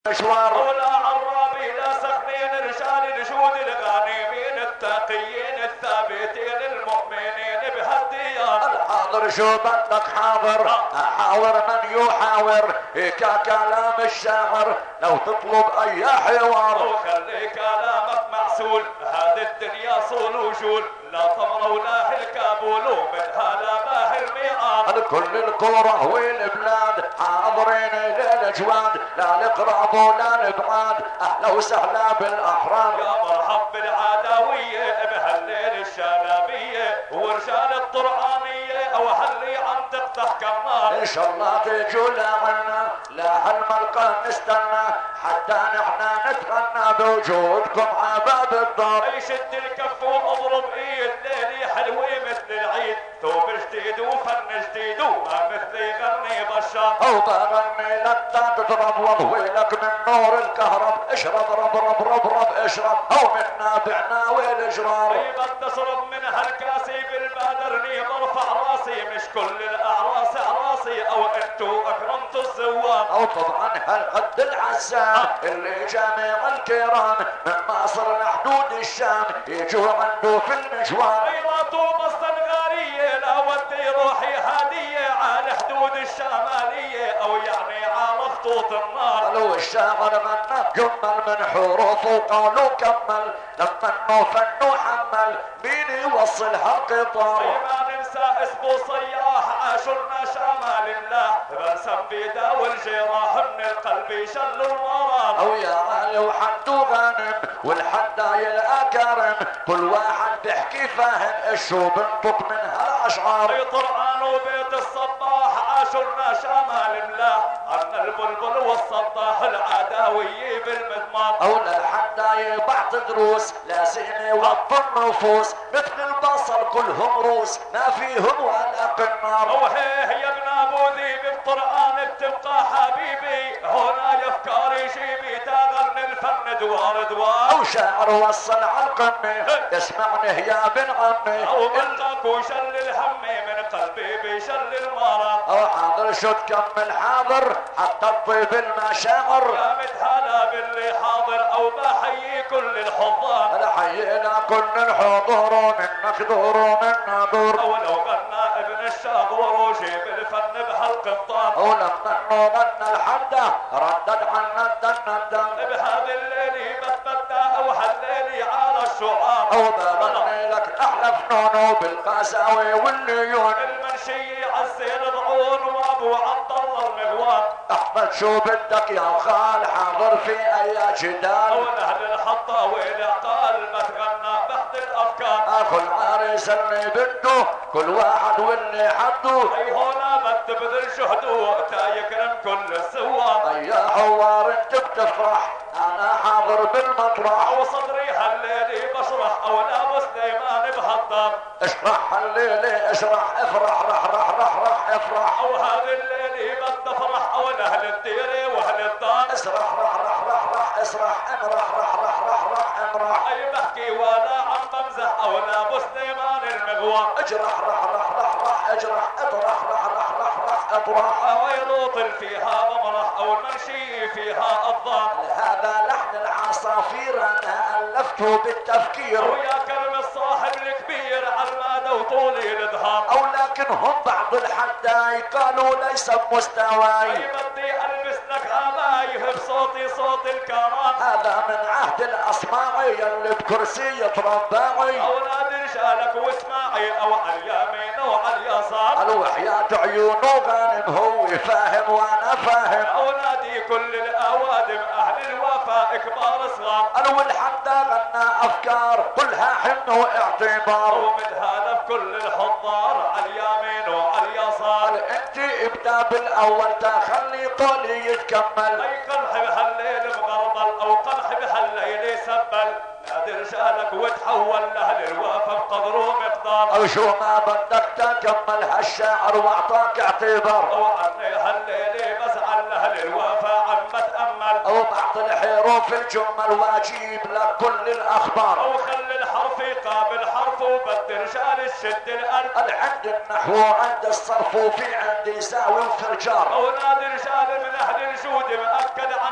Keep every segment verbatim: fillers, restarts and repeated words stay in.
مشوار ولا عرابي لا سخنين رجال الجود الغانمين التقيين الثابتين المؤمنين بهالديار. الحاضر شو بدك حاضر حاور من يحاور ككلام الشاعر لو تطلب اي حوار. وخلي كلامك معسول هذه الدنيا صول وجول لا طمر ولا الكابول ومن هذا باهي الميعاد. كل القرى والبلاد حاضرين للجواد لا القرب ولا البعاد اهلا وسهلا بالاحرار. يا مرحب بالعداويه بهالليل الشلابيه ورجال الطرعانيه او هاللي عم تقطع كمان. ان شاء الله تجوا لعنا لا هالملقى نستنى حتى نحن نتغنى بوجودكم عباب الدار. يشد الكف واضرب ايد ليلي حلوه مثل العيد ثوب جديد وفن جديد وما مثل يغني بشار. او بغني لك تضرب واضوي لك من نور الكهرب اشرب رب رب رب رب اشرب او من نابعنا والاجرار. طيب تشرب من هالكاسي بالبادرني برفع راسي مش كل الاعراس اعراسي او انتو اكرمتوا الزوار. او طبعا هالقد العزام اللي جامع الكرام من مصر لحدود الشام يجوا عنده في المشوار. بيضاته بسطنغارية لا ودي روحي هادية على حدود الشمالية او يعني على خطوط النار. قالوا الشاعر غنى جمل من حروفه وقالوا كمل لما انه فنه حمل مين يوصل هالقطار. ما ننسى اسمه صياح عاشرنا شمال الله بلسم بيدا والجراح من القلب يشل المرار. او يا علي وحده غانم والحدايل اكرم كل واحد بيحكي فاهم الشو بنطق من هالاشعار. طرعان وبيت الصباح عاشرنا شمال الله عنا البلبل والصباح العداوية بالمضمار. او للحدايل بعض دروس لازم يوطوا النفوس مثل البصل كلهم روس ما فيهم ولا قنار. وهيه يا ابن ابو ذيب بطرعان بتبقى حبيبي هنا افكاري جيبي تغني الفن دوار دوار. او شاعر وصل على القمه اسمعني يا بن عمي او منطق وشل الهم من قلبي بشل المرض. او حاضر شو تكمل حاضر حتى الطيب المشاعر. يا متهلا باللي حاضر او بحيي كل الحضار. حيينا كل الحضور منك دور ومنا دور. او لو غنى ابن الشاغور وجيب الفن بهالقطار. او لما انه غنى الحدة ردد عنا الدن الدن بهذا الليل بتبدى او هالليل على الشعار. او بغني لك احلى فنونه بالقساوي والليون. المنشي عزين ضعون وابو عبد الله المغوار. احمد شو بدك يا خال حاضر في اي جدال. او اهل الحطه والعقال بتغنى بحد الافكار. اخو العريس اللي بده كل واحد واللي حده. اي هنا بد بذل جهده تا يكرم كل السوار. يا حوار انت بتفرح انا حاضر بالمطرح. او صدري هالليلي بشرح او لا سليمان بهالدار. اشرح هالليلي اشرح افرح رح رح رح رح افرح. او هذا الليلي بد افرح او اهل الديره واهل الدار. اسرح رح رح رح رح اسرح امرح رح رح رح رح امرح. اي بحكي ولا عم بمزح او لا ابو سليمان المغوار. اجرح رح رح رح رح اجرح اطرح رح رح رح رح اطرح. او يلوطل فيها بمرح او المنشي فيها الضار. هذا لحن العصافير انا الفته بالتفكير. ويا كرم الصاحب الكبير عالمادة وطولي الادهار. او لكن هم بعض الحداي قالوا ليس بمستواي. اي بدي البس لك عبايه بصوتي صوت الكرام. هذا من عهد الاصماعي اللي بكرسي رباعي. اولاد رجالك واسماعيل او على اليمين او على اليسار. قالوا وحياة عيونه غانم هو فاهم وانا فاهم. اولادي كل الاوادم اهل الوفاء كبار صغار. قالوا الحدا غنى افكار كلها حن واعتبار. ومن هذا بكل الحضار على اليمين وعلى اليسار. قال انت ابدا بالاول تخلي قولي يتكمل. اي قمح بهالليل مغربل او قمح بهالليل سبل. نادي رجالك وتحول لاهل الوفا بقدر ومقدار. او شو ما بدك تكمل هالشاعر واعطاك اعتبار. او عني هالليل بزعل لاهل الوفا عم بتامل. او بعض الحروف الجمل واجيب لك كل الاخبار. او خلي الحرف يقابل حرف وبد رجال الشد القلب. عند النحو عند الصرف وفي عندي يساوي وفرجار. او نادي رجال من اهل الجود مأكد عن اباء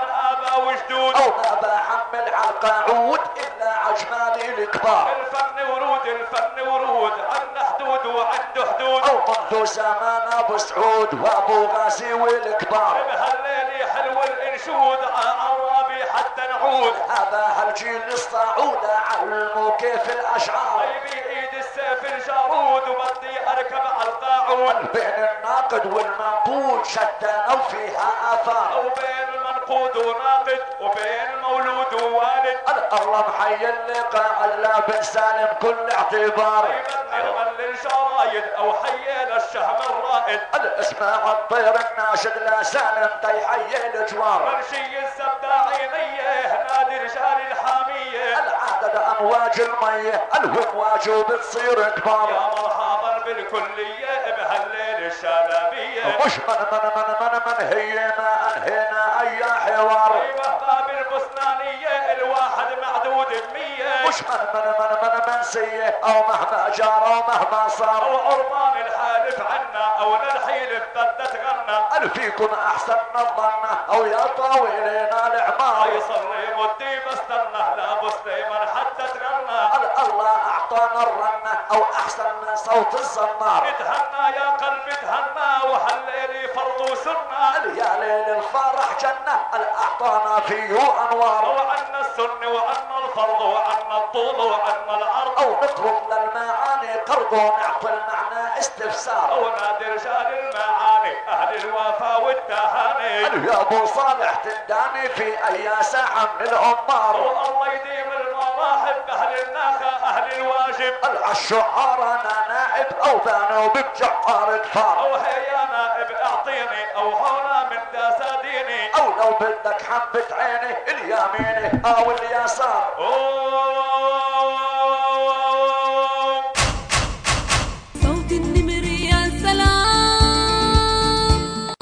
ابا وجدود او ما بحمل على القاعود الا عجماني الكبار. الفن ورود الفن ورود عنا حدود وعنده حدود او منذ زمان ابو سعود وابو غازي والكبار. بهالليل حلو الانشود عرابي حتى نعود. هذا هالجيل الصعود علموا كيف الاشعار. بايد السيف الجارود وبدي اركب على القاعود. بين الناقد والمنقود شتان وفيها اثار. وبين المنقود وناقد وبين المولود ووالد. الله محي اللي قاعد لا بن سالم كل اعتبار. يغمل الجرايد او حيال الشهم الرائد. اسمع الطير الناشد لا سالم تيحيي الجوار. مرشي الزبدة عينيه نادي رجال الحامية. العدد امواج المية الامواج وبتصير كبار. يا مرحبا بالكلية بهالليل الشبابية. مش من من من من من هي ما انهينا اي حوار. ايوه باب البستانية الواحد معدود بمية. مش من من من من منسية او مهما جار او مهما صار. او عربان الحالف عنا او للحيلف بدها تغنى. هل فيكم احسن الظن او يا طاولنا العمار. يصلي مدي بستنى لابو سليمان حتى تغنى. الله اعطانا الرنة او احسن من صوت الزمار. اتهنى يا قلبي اتهنى وهالليل فرض وسنة. يا ليل الفرح جنة اعطانا فيه انوار. وعنا السن وعنا الفرض وعنا الطول وعنا العرض. او نطلب للمعاني قرض ونعطي المعنى استفسار. او نادي رجال المعاني اهل الوفا والتهاني. يا ابو صالح تنداني في اي ساعة من العمار. والله يديم المراحب اهل الناخة اهل الواجب. الشعار انا نائب او بانوا بجعار كفار. او هيا نائب اعطيني او هونا من داساديني. او لو بدك حبة عيني اليميني او اليسار. أوه